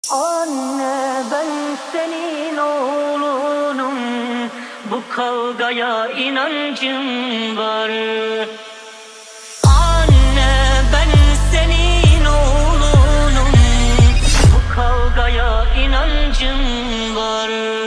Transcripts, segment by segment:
Anne, ben senin oğlunum, bu kavgaya inancım var. Anne, ben senin oğlunum, bu kavgaya inancım var.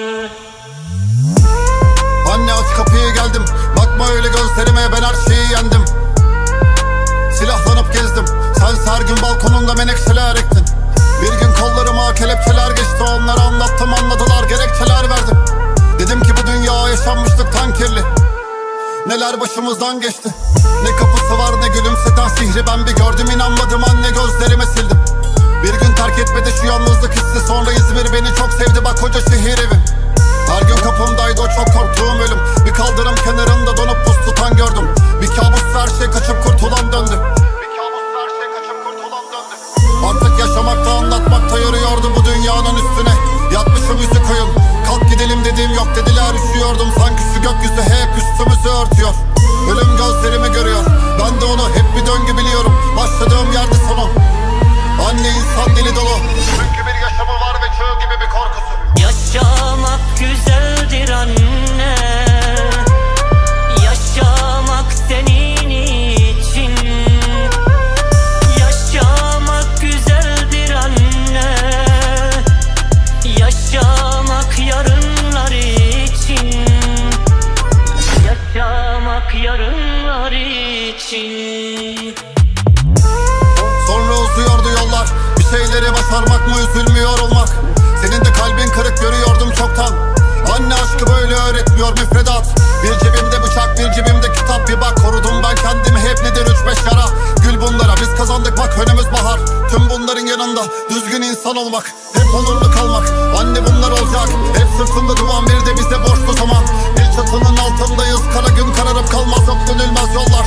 Anne, aç kapıyı, geldim. Bakma öyle gözlerime, ben her şeyi yendim. Silahlanıp gezdim, sen her gün balkonunda menekşeler ektin. Bir gün kollarıma kelepçeler geçti, onlara anlattım, anladılar, gerekçeler verdim. Dedim ki bu dünya yaşanmışlıktan kirli, neler başımızdan geçti. Ne kapısı var ne gülümseten sihri, ben bir gördüm inanmadım, anne gözlerime sildim. Bir gün terk etmedi şu yalnızlık hissi, sonra İzmir beni çok sevdi, bak koca şehir evim. Her gün kapımdaydı o çok korktuğum ölüm. Bir kaldırım kenarında donup buz tutan gördüm. Bir kabus, her şey kaçıp kurtulan döndü. Artık yaşamakta, anlatmakta yoruyordu bu dünyanın üstüne. Yatmışım yüzü koyun, kalk gidelim dediğim yok dediler, üşüyordum. Sanki şu gökyüzü hep üstümüzü örtüyor. Ölüm gözlerimi görüyor, ben de onu hep bir döngü biliyorum. Başladığım yerde sonu. Anne, insan dili dolu, çünkü bir yaşamı var ve çığ gibi bir korkusu. Yaşamak güzeldir anne, yaşamak senin için. Yaşamak güzeldir anne, yaşamak yarınlar için. Yaşamak yarınlar için. Sonra uzuyordu yollar, bir şeyleri başarmak mı, üzülmüyor olmak. Senin de kalbin kırık, görüyordum çoktan. Anne, aşkı böyle öğretmiyor müfredat. Bir cebimde bıçak, bir cebimde kitap. Bir bak, korudum ben kendimi hep, nedir 3-5 yara. Gül bunlara, biz kazandık bak, önümüz bahar. Tüm bunların yanında düzgün insan olmak, hep onurlu kalmak. Anne, bunlar olacak, hep sırtında duman, bir de bize borçlu zaman. Bir çatının altındayız, kara gün kararıp kalmaz, yok dönülmez yollar.